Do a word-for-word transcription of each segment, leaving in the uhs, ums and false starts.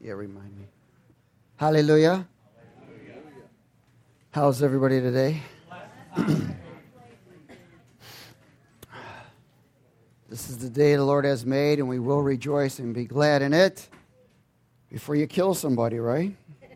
Yeah, remind me. Hallelujah. Hallelujah. How's everybody today? This is the day the Lord has made, and we will rejoice and be glad in it. Before you kill somebody, right?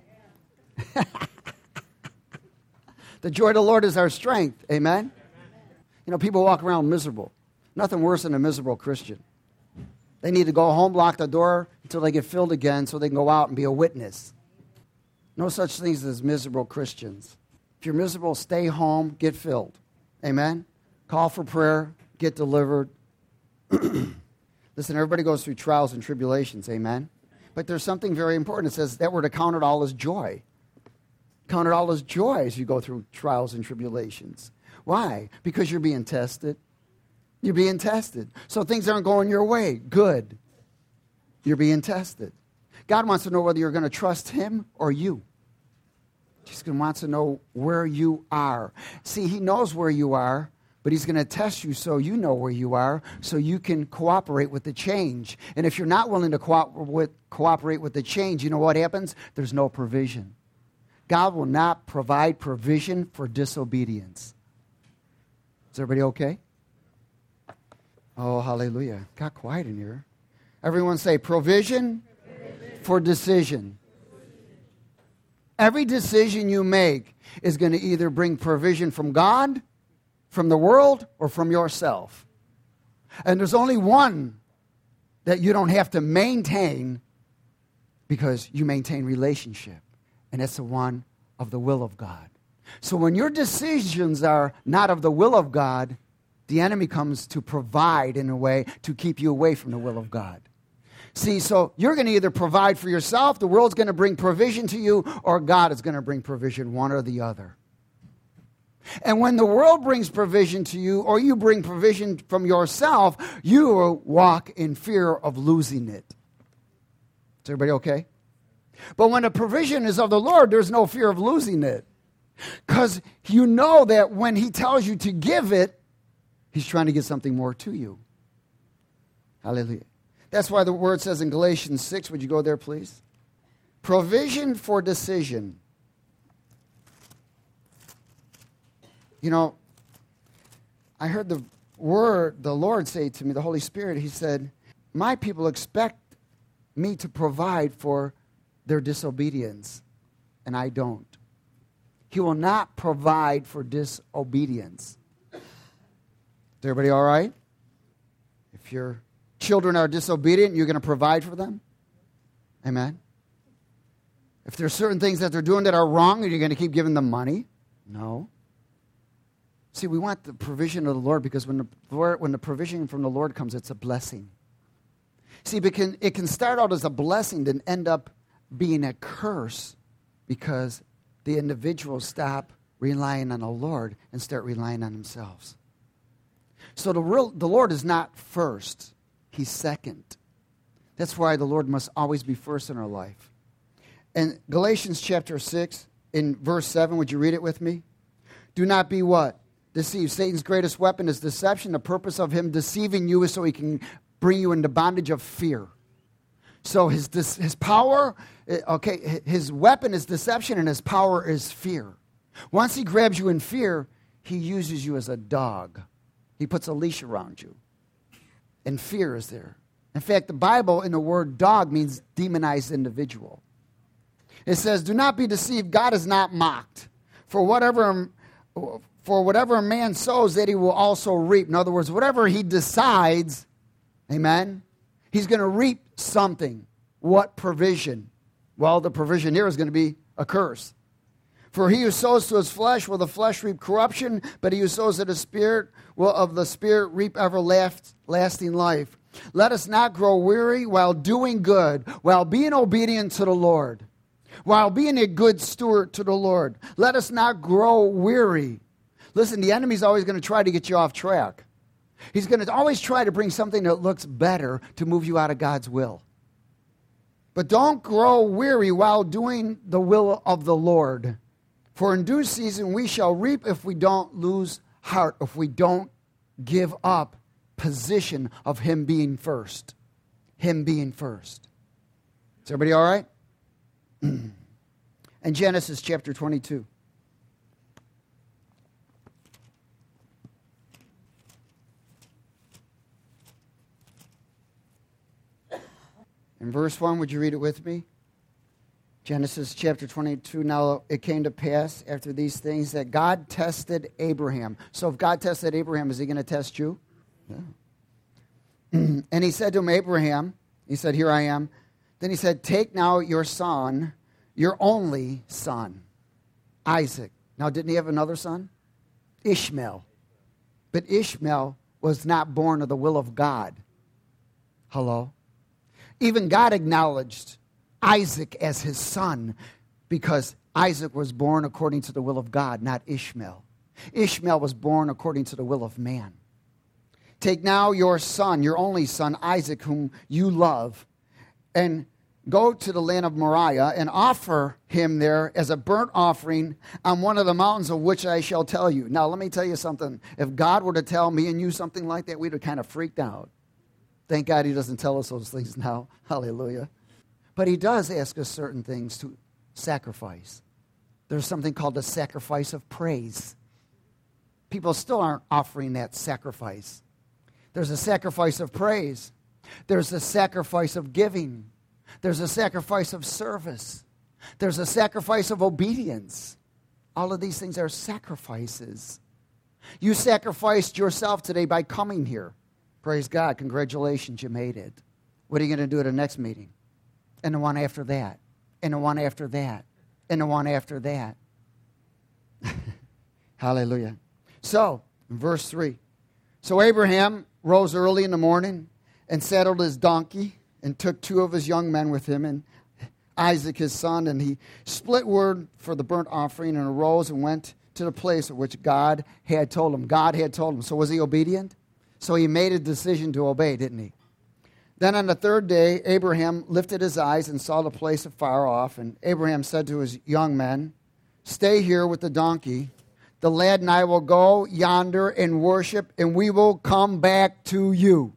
The joy of the Lord is our strength. Amen? You know, people walk around miserable. Nothing worse than a miserable Christian. They need to go home, lock the door until they get filled again so they can go out and be a witness. No such things as miserable Christians. If you're miserable, stay home, get filled. Amen? Call for prayer, get delivered. Listen, everybody goes through trials and tribulations. Amen? But there's something very important. It says that we're to count it all as joy. Count it all as joy as you go through trials and tribulations. Why? Because you're being tested. You're being tested. So things aren't going your way. Good. You're being tested. God wants to know whether you're going to trust him or you. He's going to want to know where you are. See, he knows where you are, but he's going to test you so you know where you are, so you can cooperate with the change. And if you're not willing to co- with, cooperate with the change, you know what happens? There's no provision. God will not provide provision for disobedience. Is everybody okay? Oh, hallelujah. Got quiet in here. Everyone say provision, provision. For decision. Every decision you make is going to either bring provision from God, from the world, or from yourself. And there's only one that you don't have to maintain because you maintain relationship. And it's the one of the will of God. So when your decisions are not of the will of God, the enemy comes to provide in a way to keep you away from the will of God. See, so you're going to either provide for yourself, the world's going to bring provision to you, or God is going to bring provision, one or the other. And when the world brings provision to you, or you bring provision from yourself, you will walk in fear of losing it. Is everybody okay? But when the provision is of the Lord, there's no fear of losing it. Because you know that when he tells you to give it, he's trying to get something more to you. Hallelujah. That's why the word says in Galatians six, would you go there, please? Provision for decision. You know, I heard the word, the Lord say to me, the Holy Spirit, he said, my people expect me to provide for their disobedience, and I don't. He will not provide for disobedience. Is everybody all right? If your children are disobedient, you're going to provide for them? Amen? If there's certain things that they're doing that are wrong, are you going to keep giving them money? No. See, we want the provision of the Lord because when the, when the provision from the Lord comes, it's a blessing. See, it can, it can start out as a blessing and end up being a curse because the individuals stop relying on the Lord and start relying on themselves. So the real, the Lord is not first. He's second. That's why the Lord must always be first in our life. And Galatians chapter six, in verse seven, would you read it with me? Do not be what? Deceived. Satan's greatest weapon is deception. The purpose of him deceiving you is so he can bring you into bondage of fear. So his his power, okay, his weapon is deception and his power is fear. Once he grabs you in fear, he uses you as a dog. He puts a leash around you. And fear is there. In fact, the Bible in the word dog means demonized individual. It says, do not be deceived. God is not mocked. For whatever, for whatever a man sows, that he will also reap. In other words, whatever he decides, amen, he's going to reap something. What provision? Well, the provision here is going to be a curse. For he who sows to his flesh will the flesh reap corruption, but he who sows to the Spirit will of the Spirit reap everlasting life. Let us not grow weary while doing good, while being obedient to the Lord, while being a good steward to the Lord. Let us not grow weary. Listen, the enemy's always going to try to get you off track. He's going to always try to bring something that looks better to move you out of God's will. But don't grow weary while doing the will of the Lord. For in due season we shall reap if we don't lose heart, if we don't give up position of him being first. Him being first. Is everybody all right? In Genesis chapter twenty-two. In verse one, would you read it with me? Genesis chapter twenty-two, now it came to pass after these things that God tested Abraham. So if God tested Abraham, is he going to test you? Yeah. And he said to him, Abraham, he said, here I am. Then he said, take now your son, your only son, Isaac. Now, didn't he have another son? Ishmael. But Ishmael was not born of the will of God. Hello? Even God acknowledged Isaac as his son because Isaac was born according to the will of God, not Ishmael. Ishmael was born according to the will of man. Take now your son, your only son, Isaac, whom you love, and go to the land of Moriah and offer him there as a burnt offering on one of the mountains of which I shall tell you. Now, let me tell you something. If God were to tell me and you something like that, we'd have kind of freaked out. Thank God he doesn't tell us those things now. Hallelujah. But he does ask us certain things to sacrifice. There's something called the sacrifice of praise. People still aren't offering that sacrifice. There's a sacrifice of praise. There's a sacrifice of giving. There's a sacrifice of service. There's a sacrifice of obedience. All of these things are sacrifices. You sacrificed yourself today by coming here. Praise God. Congratulations, you made it. What are you going to do at the next meeting? And the one after that. And the one after that. And the one after that. Hallelujah. So, in verse three. So Abraham rose early in the morning and saddled his donkey and took two of his young men with him and Isaac his son, and he split wood for the burnt offering and arose and went to the place of which God had told him. God had told him. So was he obedient? So he made a decision to obey, didn't he? Then on the third day, Abraham lifted his eyes and saw the place afar off, and Abraham said to his young men, stay here with the donkey. The lad and I will go yonder and worship, and we will come back to you.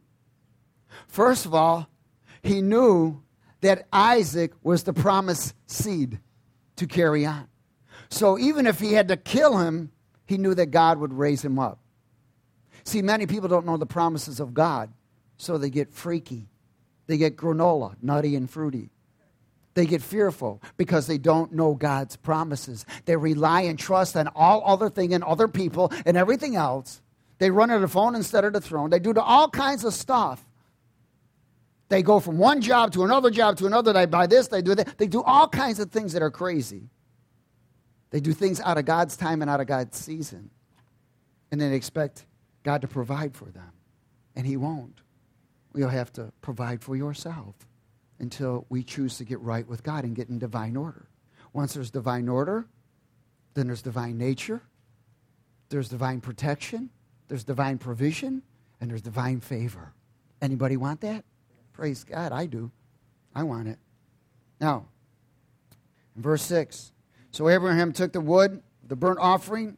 First of all, he knew that Isaac was the promised seed to carry on. So even if he had to kill him, he knew that God would raise him up. See, many people don't know the promises of God, so they get freaky. They get granola, nutty and fruity. They get fearful because they don't know God's promises. They rely and trust on all other things and other people and everything else. They run to the phone instead of the throne. They do all kinds of stuff. They go from one job to another job to another. They buy this, they do that. They do all kinds of things that are crazy. They do things out of God's time and out of God's season. And then they expect God to provide for them. And he won't. You'll have to provide for yourself until we choose to get right with God and get in divine order. Once there's divine order, then there's divine nature, there's divine protection, there's divine provision, and there's divine favor. Anybody want that? Praise God, I do. I want it. Now, in verse six, so Abraham took the wood, the burnt offering,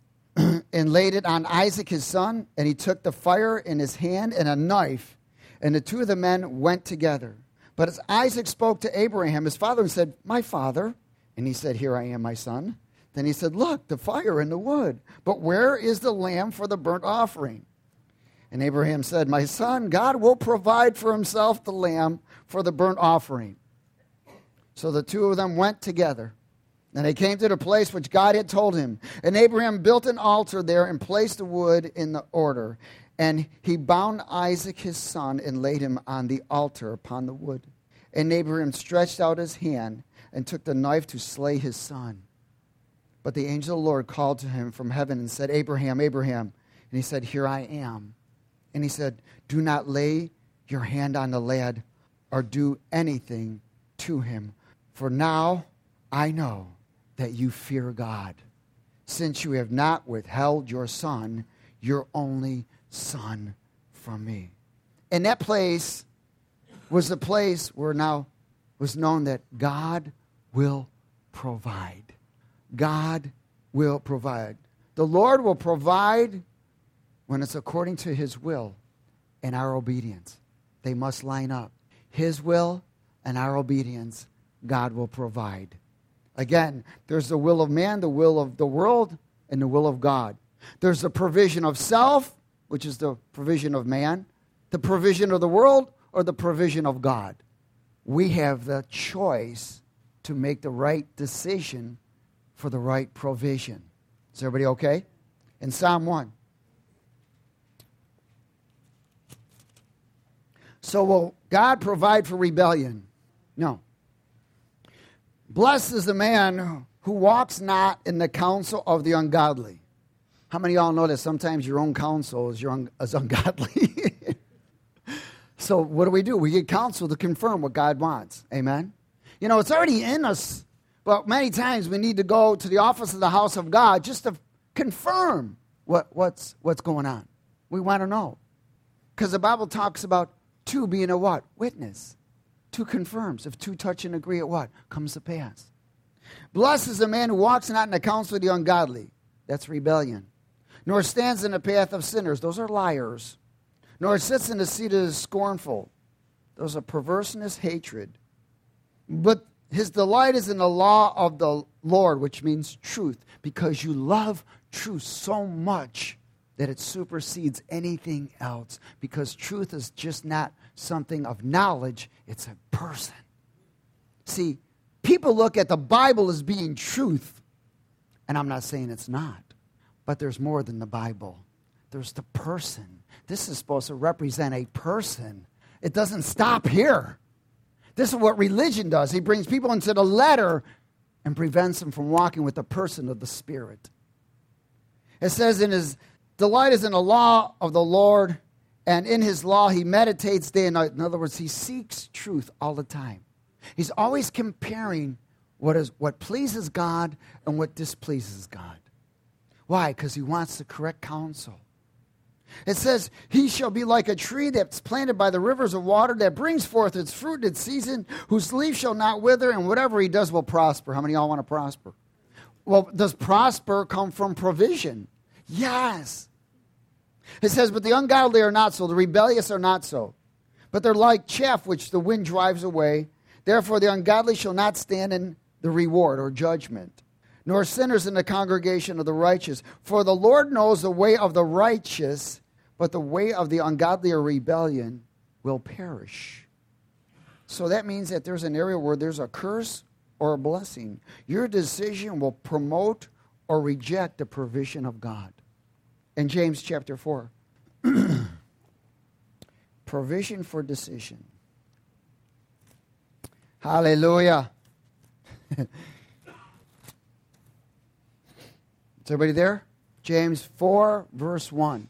and laid it on Isaac his son, and he took the fire in his hand and a knife, and the two of the men went together. But as Isaac spoke to Abraham, his father, and said, my father, and he said, here I am, my son. Then he said, look, the fire and the wood, but where is the lamb for the burnt offering? And Abraham said, my son, God will provide for himself the lamb for the burnt offering. So the two of them went together. And they came to the place which God had told him. And Abraham built an altar there and placed the wood in the order. And he bound Isaac his son and laid him on the altar upon the wood. And Abraham stretched out his hand and took the knife to slay his son. But the angel of the Lord called to him from heaven and said, Abraham, Abraham. And he said, here I am. And he said, do not lay your hand on the lad or do anything to him. For now I know that you fear God, since you have not withheld your son, your only son, from me. And that place was the place where now was known that God will provide. God will provide. The Lord will provide when it's according to his will and our obedience. They must line up. His will and our obedience God will provide. Again, there's the will of man, the will of the world, and the will of God. There's the provision of self, which is the provision of man, the provision of the world, or the provision of God. We have the choice to make the right decision for the right provision. Is everybody okay? In Psalm one. So will God provide for rebellion? No. Blessed is the man who walks not in the counsel of the ungodly. How many of y'all know that sometimes your own counsel is, your un- is ungodly? So what do we do? We get counsel to confirm what God wants. Amen? You know, it's already in us, but many times we need to go to the office of the house of God just to confirm what, what's, what's going on. We want to know. Because the Bible talks about two being a what? Witness. Two confirms. If two touch and agree, at what? Comes to pass. Blessed is the man who walks not in the counsel of the ungodly. That's rebellion. Nor stands in the path of sinners. Those are liars. Nor sits in the seat of the scornful. Those are perverseness, hatred. But his delight is in the law of the Lord, which means truth, because you love truth so much that it supersedes anything else, because truth is just not something of knowledge, it's a person. See, people look at the Bible as being truth, and I'm not saying it's not, but there's more than the Bible. There's the person. This is supposed to represent a person. It doesn't stop here. This is what religion does. He brings people into the letter and prevents them from walking with the person of the Spirit. It says, in his delight is in the law of the Lord, and in his law he meditates day and night. In other words, he seeks truth all the time. He's always comparing what is what pleases God and what displeases God. Why? Because he wants the correct counsel. It says, he shall be like a tree that's planted by the rivers of water, that brings forth its fruit in its season, whose leaf shall not wither, and whatever he does will prosper. How many of y'all want to prosper? Well, does prosper come from provision? Yes. It says, but the ungodly are not so, the rebellious are not so. But they're like chaff which the wind drives away. Therefore the ungodly shall not stand in the reward or judgment, nor sinners in the congregation of the righteous. For the Lord knows the way of the righteous, but the way of the ungodly or rebellion will perish. So that means that there's an area where there's a curse or a blessing. Your decision will promote or reject the provision of God. In James chapter four, provision for decision. Hallelujah. Is everybody there? James four, verse one.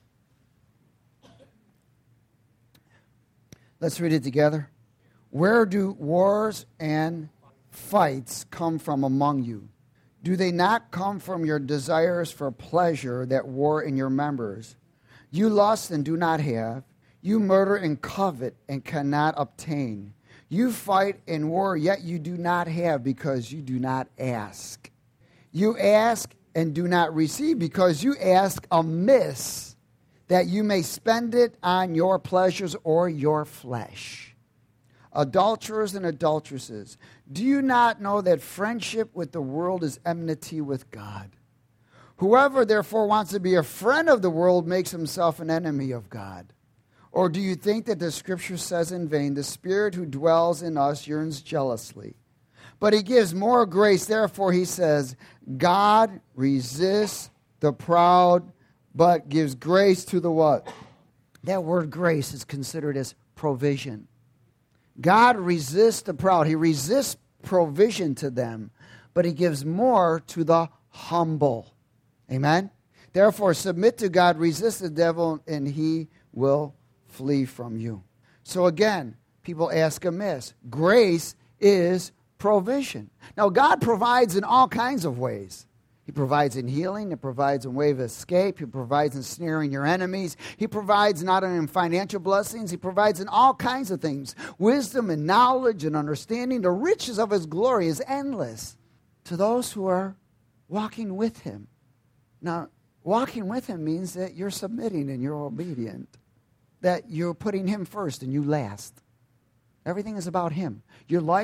Let's read it together. Where do wars and fights come from among you? Do they not come from your desires for pleasure that war in your members? You lust and do not have. You murder and covet and cannot obtain. You fight and war, yet you do not have, because you do not ask. You ask and do not receive, because you ask amiss, that you may spend it on your pleasures or your flesh. Adulterers and adulteresses, do you not know that friendship with the world is enmity with God? Whoever therefore wants to be a friend of the world makes himself an enemy of God. Or do you think that the Scripture says in vain, the Spirit who dwells in us yearns jealously? But he gives more grace. Therefore he says, God resists the proud, but gives grace to the what? That word grace is considered as provision. God resists the proud. He resists provision to them, but he gives more to the humble. Amen? Therefore, submit to God, resist the devil, and he will flee from you. So again, people ask amiss. Grace is provision. Now, God provides in all kinds of ways. He provides in healing. He provides in way of escape. He provides in snaring your enemies. He provides not only in financial blessings. He provides in all kinds of things. Wisdom and knowledge and understanding. The riches of his glory is endless to those who are walking with him. Now, walking with him means that you're submitting and you're obedient. That you're putting him first and you last. Everything is about him. Your life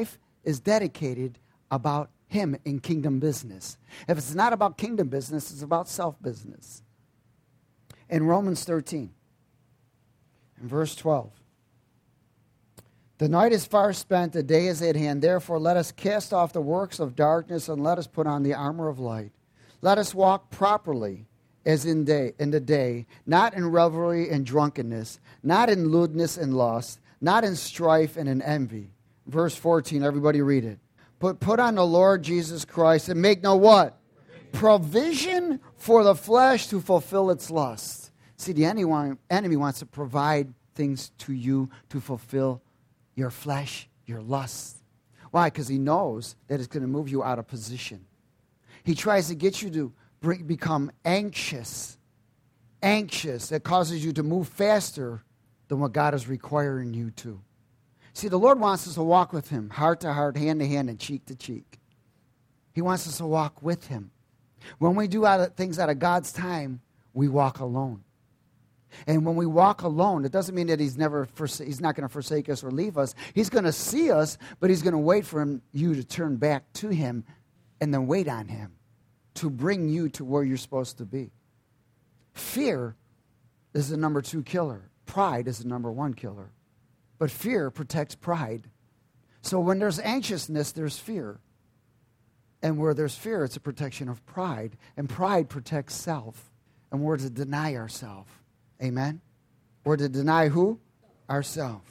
is dedicated about him in kingdom business. If it's not about kingdom business, it's about self-business. In Romans thirteen, in verse twelve, the night is far spent, the day is at hand. Therefore, let us cast off the works of darkness and let us put on the armor of light. Let us walk properly as in day in the day, not in revelry and drunkenness, not in lewdness and lust, not in strife and in envy. Verse fourteen, everybody read it. But put on the Lord Jesus Christ and make no what? Provision for the flesh to fulfill its lust. See, the enemy wants to provide things to you to fulfill your flesh, your lust. Why? Because he knows that it's going to move you out of position. He tries to get you to bring, become anxious. Anxious. That causes you to move faster than what God is requiring you to. See, the Lord wants us to walk with him, heart to heart, hand to hand, and cheek to cheek. He wants us to walk with him. When we do out of, things out of God's time, we walk alone. And when we walk alone, it doesn't mean that he's never he's not going to forsake us or leave us. He's going to see us, but he's going to wait for him, you to turn back to him and then wait on him to bring you to where you're supposed to be. Fear is the number two killer. Pride is the number one killer. But fear protects pride. So when there's anxiousness, there's fear. And where there's fear, it's a protection of pride. And pride protects self. And we're to deny ourselves. Amen? We're to deny who? Ourselves.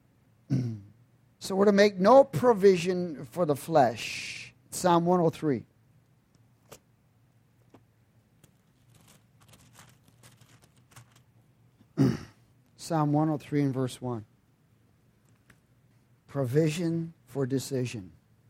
So we're to make no provision for the flesh. Psalm one oh three. Psalm one oh three and verse one. Provision for decision.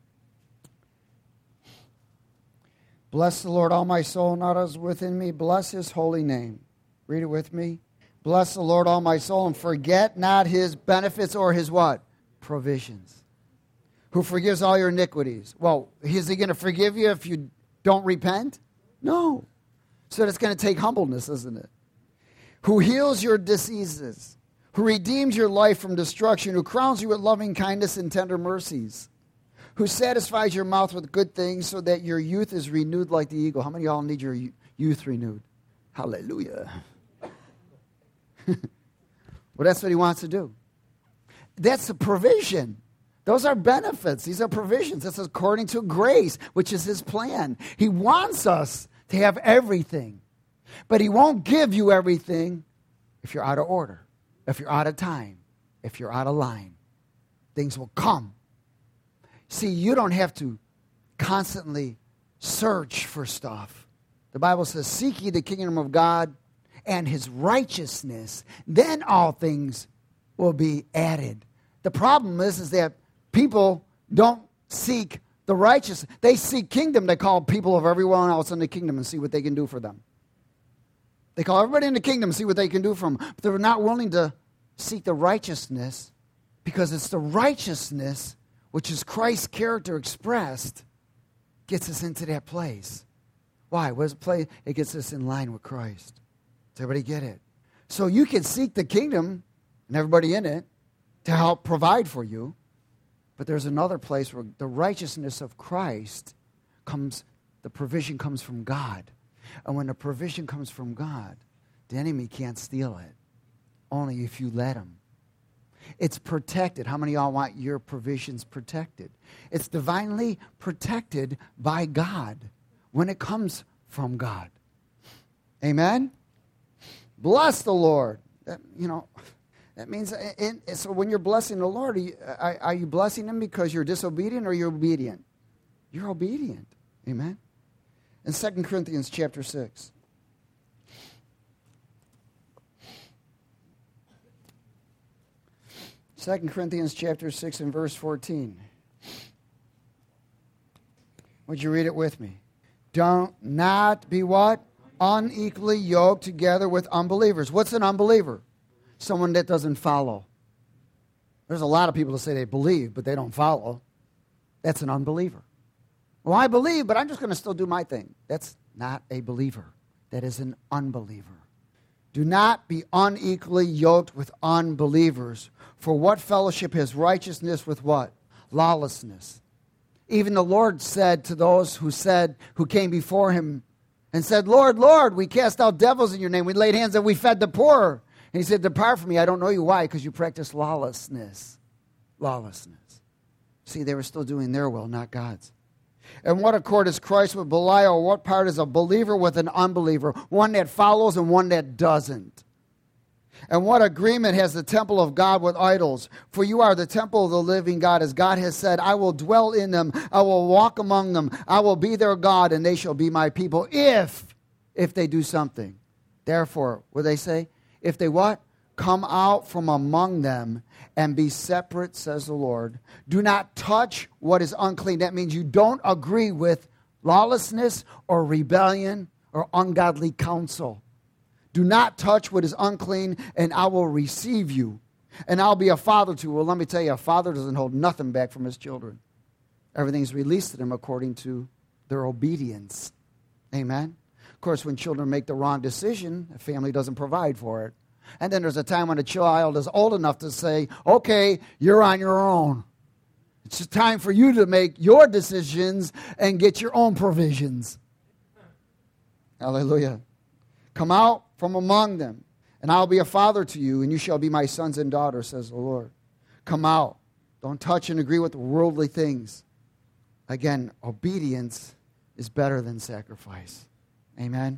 Bless the Lord, all my soul, and all that is within me. Bless his holy name. Read it with me. Bless the Lord, all my soul, and forget not his benefits or his what? Provisions. Who forgives all your iniquities. Well, is he going to forgive you if you don't repent? No. So that's going to take humbleness, isn't it? Who heals your diseases. Who redeems your life from destruction. Who crowns you with loving kindness and tender mercies. Who satisfies your mouth with good things so that your youth is renewed like the eagle. How many of y'all need your youth renewed? Hallelujah. Well, that's what he wants to do. That's the provision. Those are benefits. These are provisions. That's according to grace, which is his plan. He wants us to have everything. But he won't give you everything if you're out of order, if you're out of time, if you're out of line. Things will come. See, you don't have to constantly search for stuff. The Bible says, seek ye the kingdom of God and his righteousness, then all things will be added. The problem is, is that people don't seek the righteous. They seek kingdom. They call people of everyone else in the kingdom and see what they can do for them. They call everybody in the kingdom and see what they can do for them. But they're not willing to seek the righteousness, because it's the righteousness, which is Christ's character expressed, gets us into that place. Why? What does it play? It gets us in line with Christ. Does everybody get it? So you can seek the kingdom and everybody in it to help provide for you. But there's another place where the righteousness of Christ comes, the provision comes from God. And when the provision comes from God, the enemy can't steal it. Only if you let him. It's protected. How many of y'all want your provisions protected? It's divinely protected by God when it comes from God. Amen? Bless the Lord. That, you know, that means, in, so when you're blessing the Lord, are you, are, are you blessing him because you're disobedient or you're obedient? You're obedient. Amen? In Second Corinthians chapter six. Second Corinthians chapter six and verse fourteen. Would you read it with me? Don't not be what? Unequally yoked together with unbelievers. What's an unbeliever? Someone that doesn't follow. There's a lot of people that say they believe, but they don't follow. That's an unbeliever. Well, I believe, but I'm just going to still do my thing. That's not a believer. That is an unbeliever. Do not be unequally yoked with unbelievers. For what fellowship has righteousness with what? Lawlessness. Even the Lord said to those who said, who came before him and said, Lord, Lord, we cast out devils in your name. We laid hands and we fed the poor. And he said, depart from me. I don't know you. Why? Because you practice lawlessness. Lawlessness. See, they were still doing their will, not God's. And what accord is Christ with Belial? What part is a believer with an unbeliever? One that follows and one that doesn't. And what agreement has the temple of God with idols? For you are the temple of the living God. As God has said, I will dwell in them. I will walk among them. I will be their God, and they shall be my people. If, if they do something. Therefore, what do they say? If they what? Come out from among them and be separate, says the Lord. Do not touch what is unclean. That means you don't agree with lawlessness or rebellion or ungodly counsel. Do not touch what is unclean, and I will receive you. And I'll be a father to you. Well, let me tell you, a father doesn't hold nothing back from his children. Everything's released to them according to their obedience. Amen? Of course, when children make the wrong decision, a family doesn't provide for it. And then there's a time when a child is old enough to say, okay, you're on your own. It's just time for you to make your decisions and get your own provisions. Hallelujah. Come out from among them, and I'll be a father to you, and you shall be my sons and daughters, says the Lord. Come out. Don't touch and agree with worldly things. Again, obedience is better than sacrifice. Amen?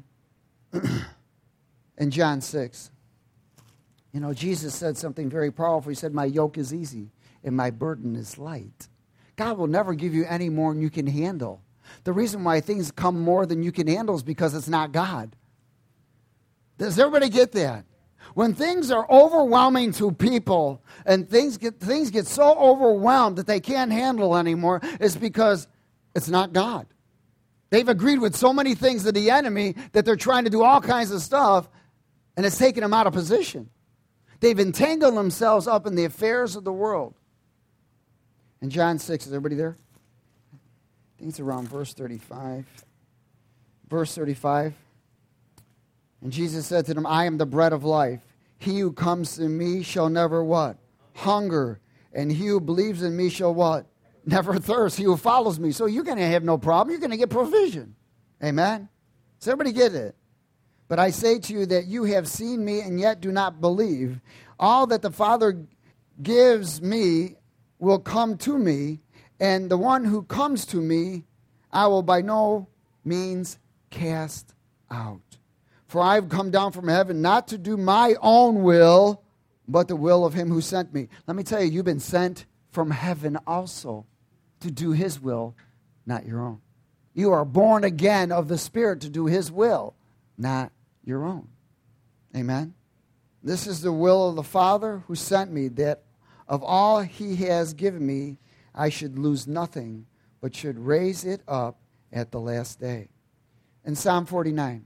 In John six, you know, Jesus said something very powerful. He said, my yoke is easy and my burden is light. God will never give you any more than you can handle. The reason why things come more than you can handle is because it's not God. Does everybody get that? When things are overwhelming to people and things get things get so overwhelmed that they can't handle anymore, it's because it's not God. They've agreed with so many things of the enemy that they're trying to do all kinds of stuff, and it's taking them out of position. They've entangled themselves up in the affairs of the world. In John six, is everybody there? I think it's around verse thirty-five. Verse thirty-five. And Jesus said to them, I am the bread of life. He who comes to me shall never what? Hunger. And he who believes in me shall what? Never thirst. He who follows me. So you're going to have no problem. You're going to get provision. Amen? Does everybody get it? But I say to you that you have seen me and yet do not believe. All that the Father gives me will come to me, and the one who comes to me I will by no means cast out. For I have come down from heaven not to do my own will, but the will of him who sent me. Let me tell you, you've been sent from heaven also to do his will, not your own. You are born again of the Spirit to do his will, not your own. Amen? This is the will of the Father who sent me, that of all he has given me, I should lose nothing, but should raise it up at the last day. In Psalm forty-nine,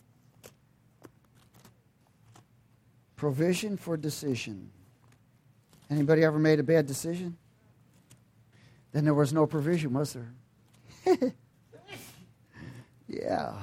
provision for decision. Anybody ever made a bad decision? Then there was no provision, was there? Yeah.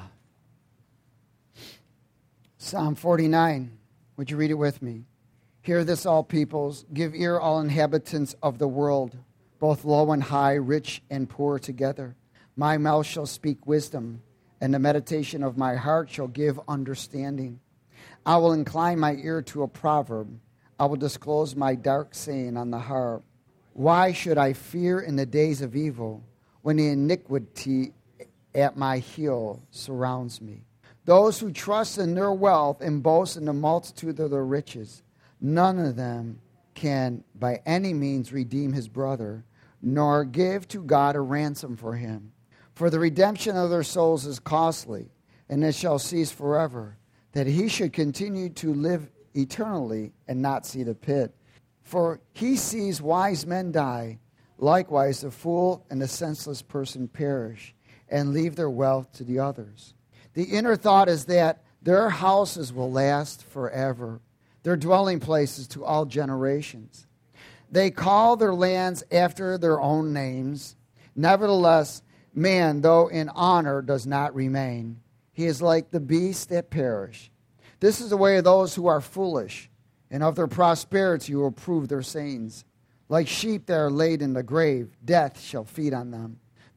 Psalm forty-nine. Would you read it with me? Hear this, all peoples. Give ear, all inhabitants of the world, both low and high, rich and poor together. My mouth shall speak wisdom, and the meditation of my heart shall give understanding. I will incline my ear to a proverb. I will disclose my dark saying on the harp. Why should I fear in the days of evil, when the iniquity at my heel surrounds me? Those who trust in their wealth and boast in the multitude of their riches, none of them can by any means redeem his brother, nor give to God a ransom for him. For the redemption of their souls is costly, and it shall cease forever, that he should continue to live eternally and not see the pit. For he sees wise men die, likewise the fool and the senseless person perish, and leave their wealth to the others. The inner thought is that their houses will last forever, their dwelling places to all generations. They call their lands after their own names. Nevertheless, man, though in honor, does not remain. He is like the beasts that perish. This is the way of those who are foolish, and of their prosperity will prove their sayings. Like sheep that are laid in the grave, death shall feed on them.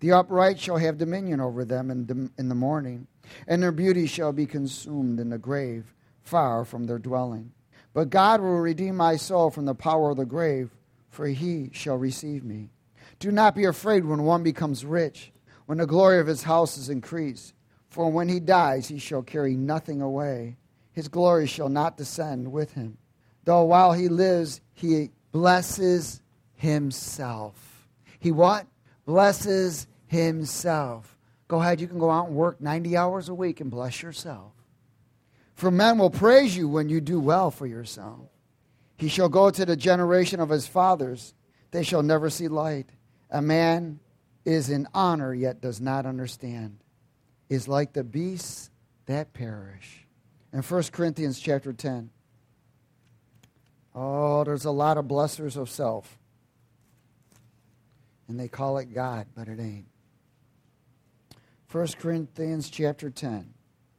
The upright shall have dominion over them in, in the morning, and their beauty shall be consumed in the grave, far from their dwelling. But God will redeem my soul from the power of the grave, for he shall receive me. Do not be afraid when one becomes rich, when the glory of his house is increased. For when he dies, he shall carry nothing away. His glory shall not descend with him. Though while he lives, he blesses himself. He what? Blesses himself. Go ahead, you can go out and work ninety hours a week and bless yourself. For men will praise you when you do well for yourself. He shall go to the generation of his fathers. They shall never see light. A man is in honor, yet does not understand, is like the beasts that perish. In First Corinthians chapter ten. Oh, there's a lot of blessers of self. And they call it God, but it ain't. First Corinthians chapter ten.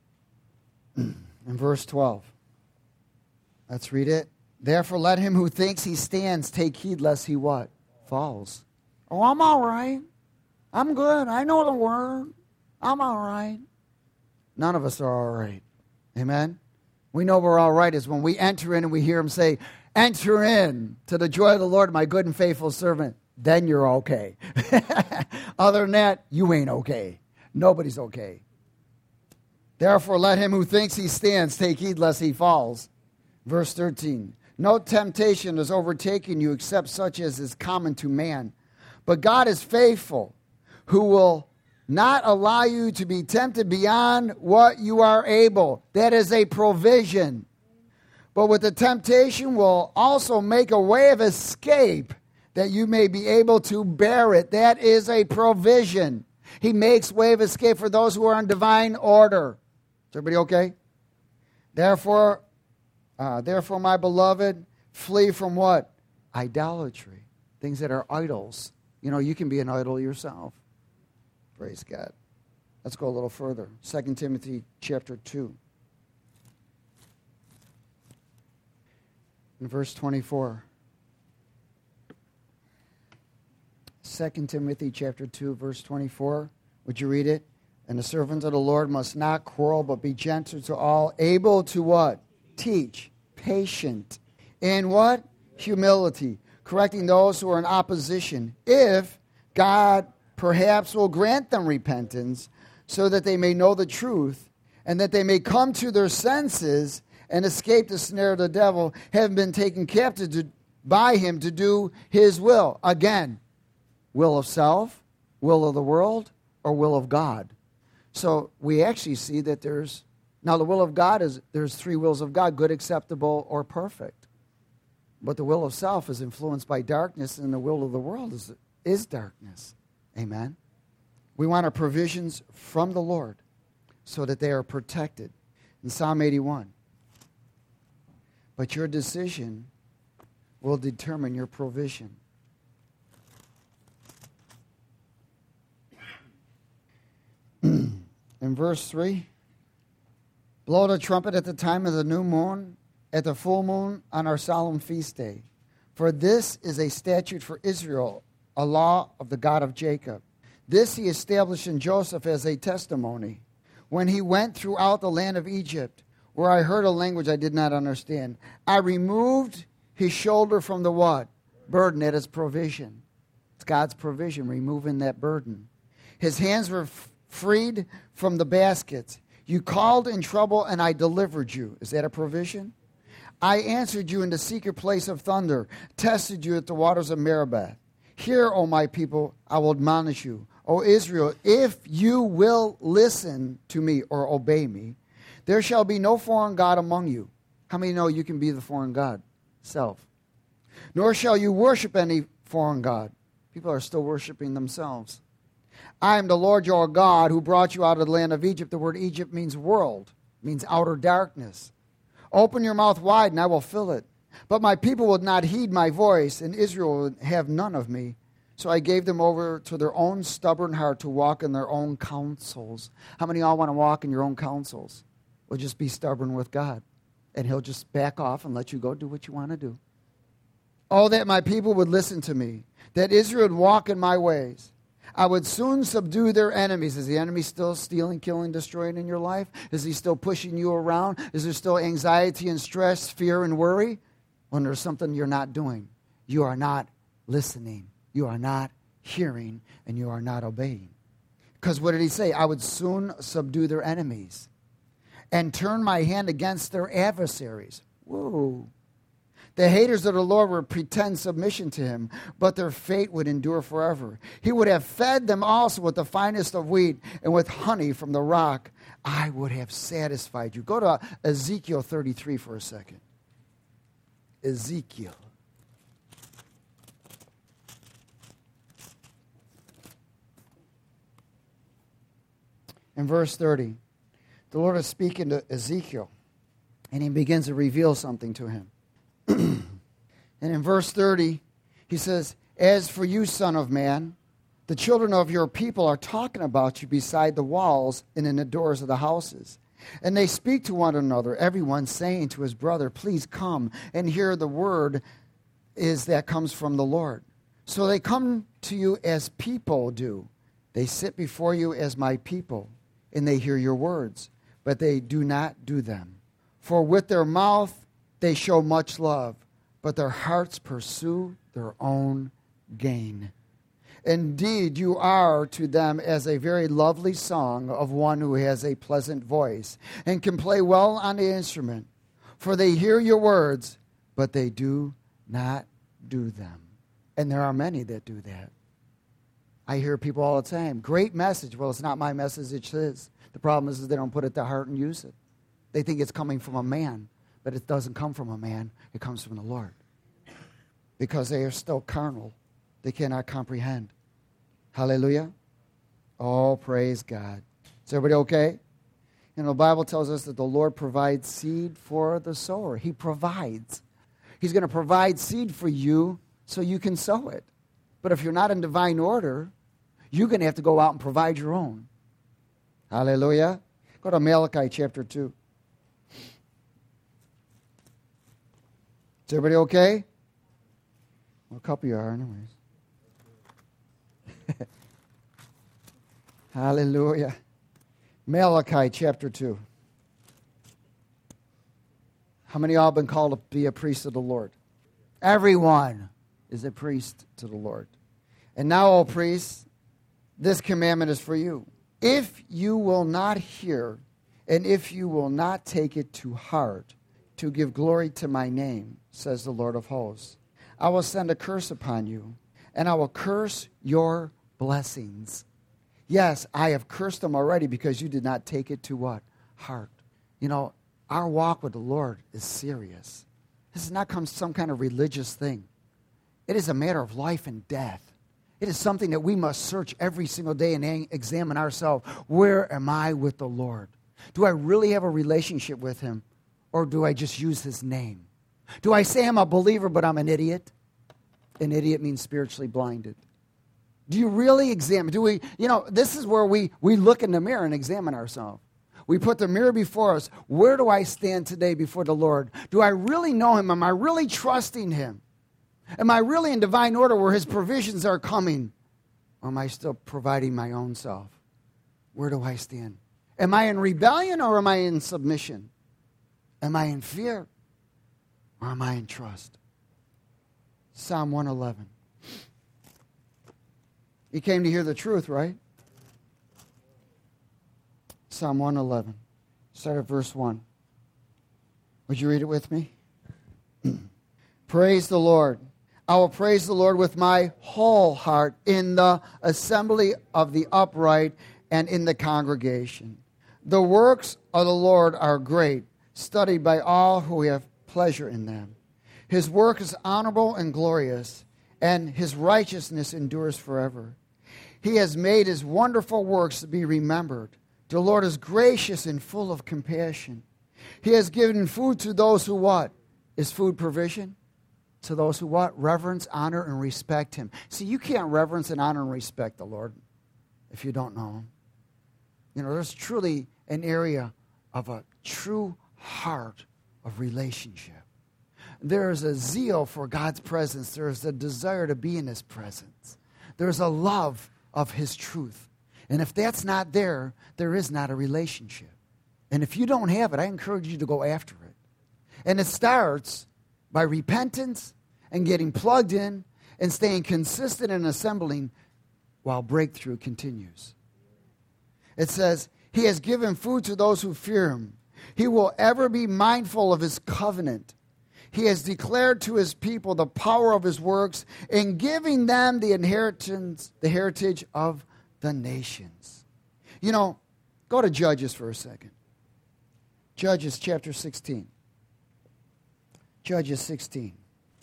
In verse twelve. Let's read it. Therefore let him who thinks he stands take heed lest he what? Falls. Oh, I'm all right. I'm good. I know the word. I'm all right. None of us are all right. Amen? We know we're all right is when we enter in and we hear him say, enter in to the joy of the Lord, my good and faithful servant. Then you're okay. Other than that, you ain't okay. Nobody's okay. Therefore, let him who thinks he stands take heed lest he falls. Verse thirteen. No temptation has overtaken you except such as is common to man. But God is faithful, who will not allow you to be tempted beyond what you are able. That is a provision. But with the temptation will also make a way of escape that you may be able to bear it. That is a provision. He makes way of escape for those who are in divine order. Is everybody okay? Therefore, uh, therefore, my beloved, flee from what? Idolatry. Things that are idols. You know, you can be an idol yourself. Praise God. Let's go a little further. Second Timothy chapter two. In verse twenty-four. Second Timothy chapter two, verse twenty-four. Would you read it? And the servant of the Lord must not quarrel, but be gentle to all, able to what? Teach, patient, in what? Humility, correcting those who are in opposition, if God perhaps will grant them repentance, so that they may know the truth, and that they may come to their senses and escape the snare of the devil, having been taken captive to, by him to do his will. Again, will of self, will of the world, or will of God. So we actually see that there's, now the will of God is, there's three wills of God, good, acceptable, or perfect. But the will of self is influenced by darkness, and the will of the world is, is darkness. Amen? We want our provisions from the Lord so that they are protected. In Psalm eighty-one. But your decision will determine your provision. In verse three, blow the trumpet at the time of the new moon, at the full moon, on our solemn feast day. For this is a statute for Israel, a law of the God of Jacob. This he established in Joseph as a testimony, when he went throughout the land of Egypt, where I heard a language I did not understand. I removed his shoulder from the what? Burden, that is provision. It's God's provision, removing that burden. His hands were f- freed from the baskets. You called in trouble, and I delivered you. Is that a provision? I answered you in the secret place of thunder, tested you at the waters of Meribah. Hear, O my people, I will admonish you. O Israel, if you will listen to me or obey me, there shall be no foreign god among you. How many know you can be the foreign god? Self. Nor shall you worship any foreign god. People are still worshiping themselves. I am the Lord your God who brought you out of the land of Egypt. The word Egypt means world, means outer darkness. Open your mouth wide and I will fill it. But my people would not heed my voice, and Israel would have none of me. So I gave them over to their own stubborn heart to walk in their own counsels. How many of y'all want to walk in your own counsels? Well, just be stubborn with God, and he'll just back off and let you go do what you want to do. Oh, that my people would listen to me, that Israel would walk in my ways. I would soon subdue their enemies. Is the enemy still stealing, killing, destroying in your life? Is he still pushing you around? Is there still anxiety and stress, fear and worry? When there's something you're not doing, you are not listening, you are not hearing, and you are not obeying. Because what did he say? I would soon subdue their enemies and turn my hand against their adversaries. Whoa. The haters of the Lord would pretend submission to him, but their fate would endure forever. He would have fed them also with the finest of wheat and with honey from the rock. I would have satisfied you. Go to Ezekiel thirty-three for a second. Ezekiel. In verse thirty, the Lord is speaking to Ezekiel, and he begins to reveal something to him. And in verse thirty, he says, as for you, son of man, the children of your people are talking about you beside the walls and in the doors of the houses. And they speak to one another, everyone saying to his brother, please come and hear the word is that comes from the Lord. So they come to you as people do. They sit before you as my people, and they hear your words, but they do not do them. For with their mouth they show much love, but their hearts pursue their own gain. Indeed, you are to them as a very lovely song of one who has a pleasant voice and can play well on the instrument. For they hear your words, but they do not do them. And there are many that do that. I hear people all the time, great message. Well, it's not my message, it's his. The problem is, is they don't put it to heart and use it. They think it's coming from a man. But it doesn't come from a man. It comes from the Lord. Because they are still carnal. They cannot comprehend. Hallelujah. Oh, praise God. Is everybody okay? You know, the Bible tells us that the Lord provides seed for the sower. He provides. He's going to provide seed for you so you can sow it. But if you're not in divine order, you're going to have to go out and provide your own. Hallelujah. Go to Malachi chapter two. Is everybody okay? Well, a couple of you are anyways. Hallelujah. Malachi chapter two. How many of y'all have been called to be a priest of the Lord? Everyone is a priest to the Lord. And now, O priests, this commandment is for you. If you will not hear, and if you will not take it to heart, to give glory to my name, says the Lord of hosts, I will send a curse upon you, and I will curse your blessings. Yes, I have cursed them already because you did not take it to what? Heart. You know, our walk with the Lord is serious. This is not some kind of religious thing. It is a matter of life and death. It is something that we must search every single day and examine ourselves. Where am I with the Lord? Do I really have a relationship with him? Or do I just use his name? Do I say I'm a believer, but I'm an idiot? An idiot means spiritually blinded. Do you really examine? Do we, you know, this is where we, we look in the mirror and examine ourselves. We put the mirror before us. Where do I stand today before the Lord? Do I really know him? Am I really trusting him? Am I really in divine order where his provisions are coming? Or am I still providing my own self? Where do I stand? Am I in rebellion or am I in submission? Am I in fear or am I in trust? Psalm one eleven. You came to hear the truth, right? Psalm one eleven. Start at verse one. Would you read it with me? Praise the Lord. I will praise the Lord with my whole heart in the assembly of the upright and in the congregation. The works of the Lord are great, studied by all who have pleasure in them. His work is honorable and glorious, and his righteousness endures forever. He has made his wonderful works to be remembered. The Lord is gracious and full of compassion. He has given food to those who what? Is food provision? To those who what? Reverence, honor, and respect him. See, you can't reverence and honor and respect the Lord if you don't know him. You know, there's truly an area of a true heart of relationship. There is a zeal for God's presence. There is a desire to be in his presence. There's a love of his truth. And if that's not there, there is not a relationship. And if you don't have it, I encourage you to go after it. And it starts by repentance and getting plugged in and staying consistent and assembling while breakthrough continues. It says, he has given food to those who fear him. He will ever be mindful of his covenant. He has declared to his people the power of his works in giving them the inheritance, the heritage of the nations. You know, go to Judges for a second. Judges chapter sixteen. Judges sixteen.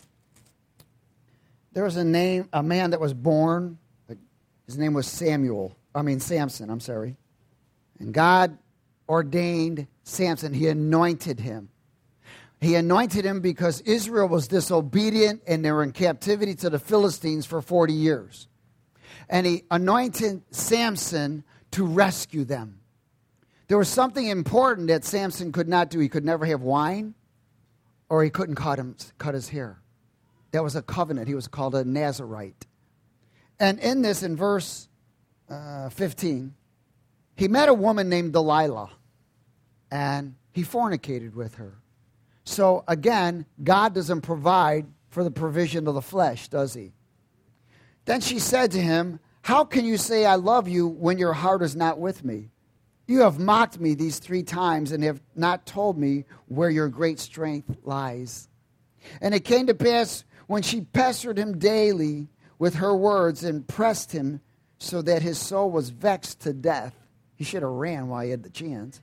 There was a name, a man that was born. His name was Samuel. I mean Samson, I'm sorry. And God ordained Samson. He anointed him. He anointed him because Israel was disobedient and they were in captivity to the Philistines for forty years. And he anointed Samson to rescue them. There was something important that Samson could not do. He could never have wine, or he couldn't cut, him, cut his hair. That was a covenant. He was called a Nazirite. And in this, in verse uh, fifteen, he met a woman named Delilah, and he fornicated with her. So again, God doesn't provide for the provision of the flesh, does he? Then she said to him, how can you say I love you when your heart is not with me? You have mocked me these three times and have not told me where your great strength lies. And it came to pass when she pestered him daily with her words and pressed him so that his soul was vexed to death. He should have ran while he had the chance.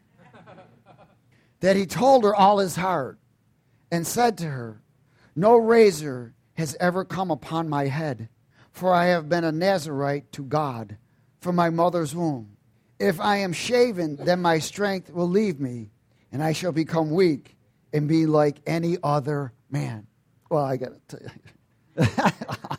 That he told her all his heart and said to her, no razor has ever come upon my head, for I have been a Nazirite to God from my mother's womb. If I am shaven, then my strength will leave me, and I shall become weak and be like any other man. Well, I got to tell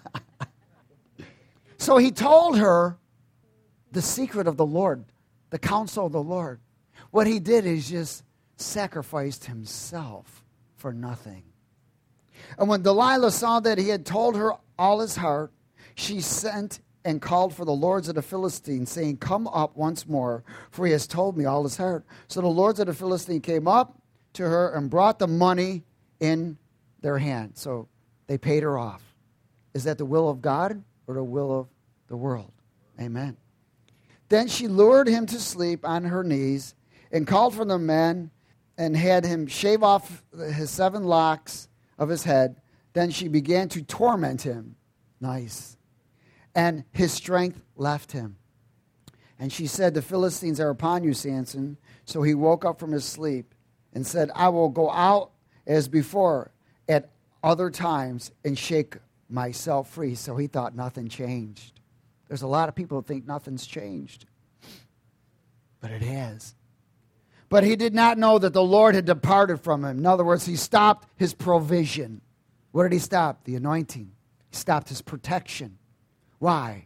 you. So he told her the secret of the Lord, the counsel of the Lord. What he did is just sacrificed himself for nothing. And when Delilah saw that he had told her all his heart, she sent and called for the lords of the Philistines, saying, come up once more, for he has told me all his heart. So the lords of the Philistines came up to her and brought the money in their hand. So they paid her off. Is that the will of God or the will of the world? Amen. Then she lured him to sleep on her knees and called for the men and had him shave off his seven locks of his head. Then she began to torment him. Nice. And his strength left him. And she said, the Philistines are upon you, Samson. So he woke up from his sleep and said, I will go out as before at other times and shake myself free. So he thought nothing changed. There's a lot of people who think nothing's changed. But it has. But he did not know that the Lord had departed from him. In other words, he stopped his provision. What did he stop? The anointing. He stopped his protection. Why?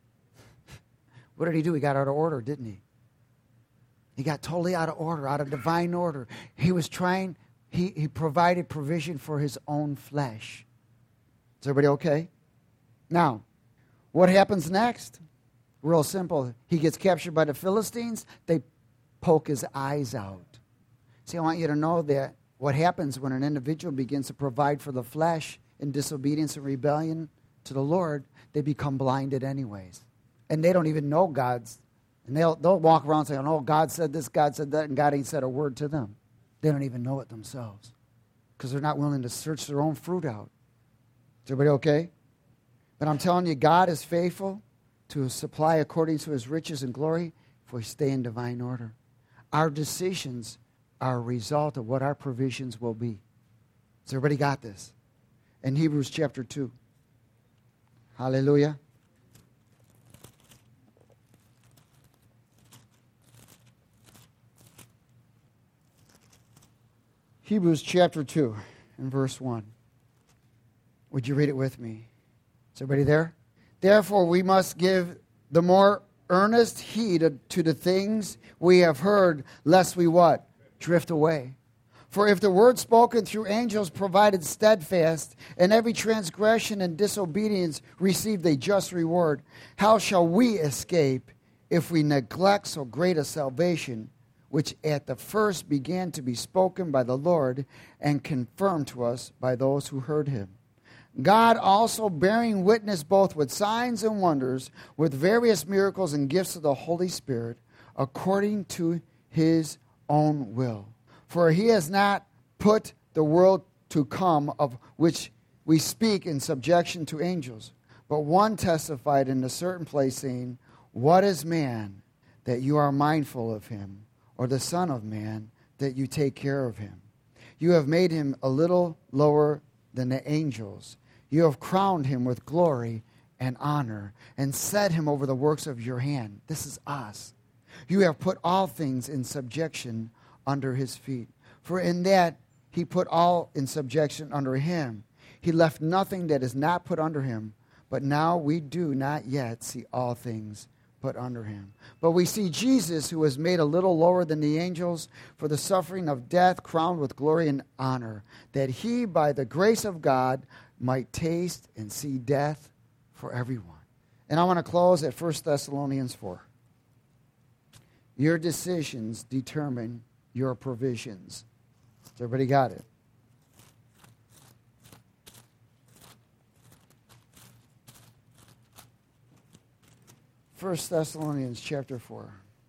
What did he do? He got out of order, didn't he? He got totally out of order, out of divine order. He was trying, he, he provided provision for his own flesh. Is everybody okay? Now, what happens next? Real simple. He gets captured by the Philistines. They poke his eyes out. See, I want you to know that what happens when an individual begins to provide for the flesh in disobedience and rebellion to the Lord, they become blinded anyways. And they don't even know God's. And they'll, they'll walk around saying, oh, God said this, God said that, and God ain't said a word to them. They don't even know it themselves because they're not willing to search their own fruit out. Is everybody okay? But I'm telling you, God is faithful to supply according to his riches and glory if we stay in divine order. Our decisions are a result of what our provisions will be. Has everybody got this? In Hebrews chapter two. Hallelujah. Hebrews chapter two and verse one. Would you read it with me? Is everybody there? Therefore we must give the more earnest heed to the things we have heard, lest we what? Drift away. For if the word spoken through angels provided steadfast, and every transgression and disobedience received a just reward, how shall we escape if we neglect so great a salvation, which at the first began to be spoken by the Lord and confirmed to us by those who heard him? God also bearing witness both with signs and wonders, with various miracles and gifts of the Holy Spirit, according to his own will. For he has not put the world to come of which we speak in subjection to angels. But one testified in a certain place, saying, What is man that you are mindful of him, or the Son of Man that you take care of him? You have made him a little lower than the angels. You have crowned him with glory and honor, and set him over the works of your hand. This is us. You have put all things in subjection under his feet. For in that he put all in subjection under him. He left nothing that is not put under him. But now we do not yet see all things put under him. But we see Jesus, who was made a little lower than the angels, for the suffering of death, crowned with glory and honor, that he, by the grace of God, might taste and see death for everyone. And I want to close at First Thessalonians four. Your decisions determine your provisions. Has everybody got it? First Thessalonians chapter four.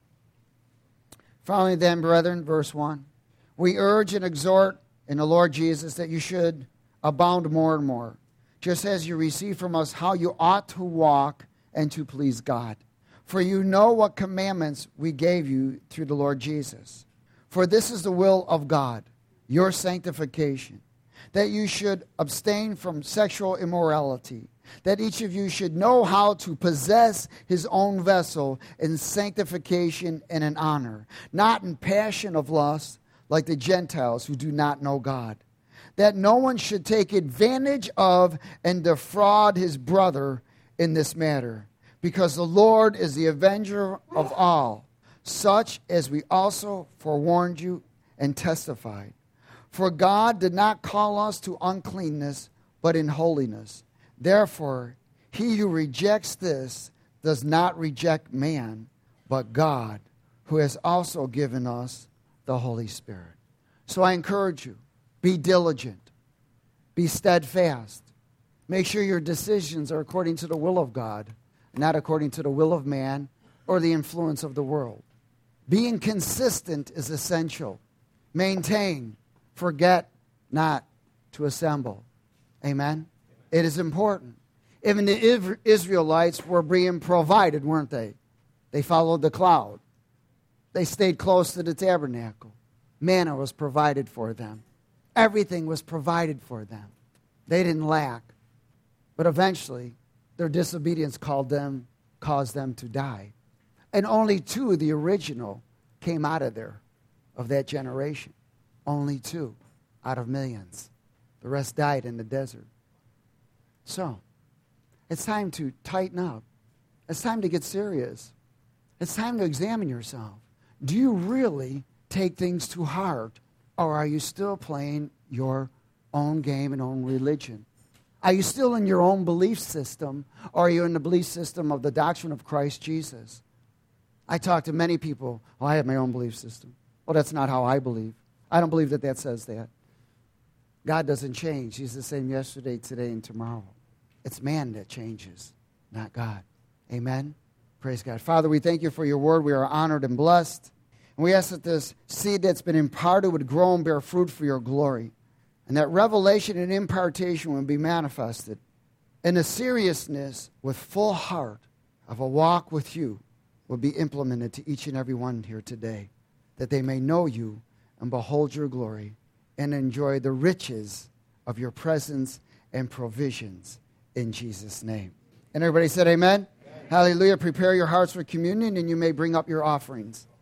Finally then, brethren, verse one. We urge and exhort in the Lord Jesus that you should abound more and more, just as you receive from us how you ought to walk and to please God. For you know what commandments we gave you through the Lord Jesus. For this is the will of God, your sanctification, that you should abstain from sexual immorality, that each of you should know how to possess his own vessel in sanctification and in honor, not in passion of lust like the Gentiles who do not know God, that no one should take advantage of and defraud his brother in this matter, because the Lord is the avenger of all, such as we also forewarned you and testified. For God did not call us to uncleanness, but in holiness. Therefore, he who rejects this does not reject man, but God, who has also given us the Holy Spirit. So I encourage you, be diligent, be steadfast. Make sure your decisions are according to the will of God, not according to the will of man or the influence of the world. Being consistent is essential. Maintain, forget not to assemble. Amen? It is important. Even the Israelites were being provided, weren't they? They followed the cloud. They stayed close to the tabernacle. Manna was provided for them. Everything was provided for them. They didn't lack. But eventually, their disobedience called them, caused them to die. And only two of the original came out of there, of that generation. Only two out of millions. The rest died in the desert. So, it's time to tighten up. It's time to get serious. It's time to examine yourself. Do you really take things to heart, or are you still playing your own game and own religion? Are you still in your own belief system, or are you in the belief system of the doctrine of Christ Jesus? I talk to many people, oh, I have my own belief system. Well, that's not how I believe. I don't believe that that says that. God doesn't change. He's the same yesterday, today, and tomorrow. It's man that changes, not God. Amen? Praise God. Father, we thank you for your word. We are honored and blessed. And we ask that this seed that's been imparted would grow and bear fruit for your glory. And that revelation and impartation would be manifested in the seriousness with full heart of a walk with you will be implemented to each and every one here today, that they may know you and behold your glory and enjoy the riches of your presence and provisions in Jesus' name. And everybody said amen? Amen. Hallelujah. Prepare your hearts for communion, and you may bring up your offerings.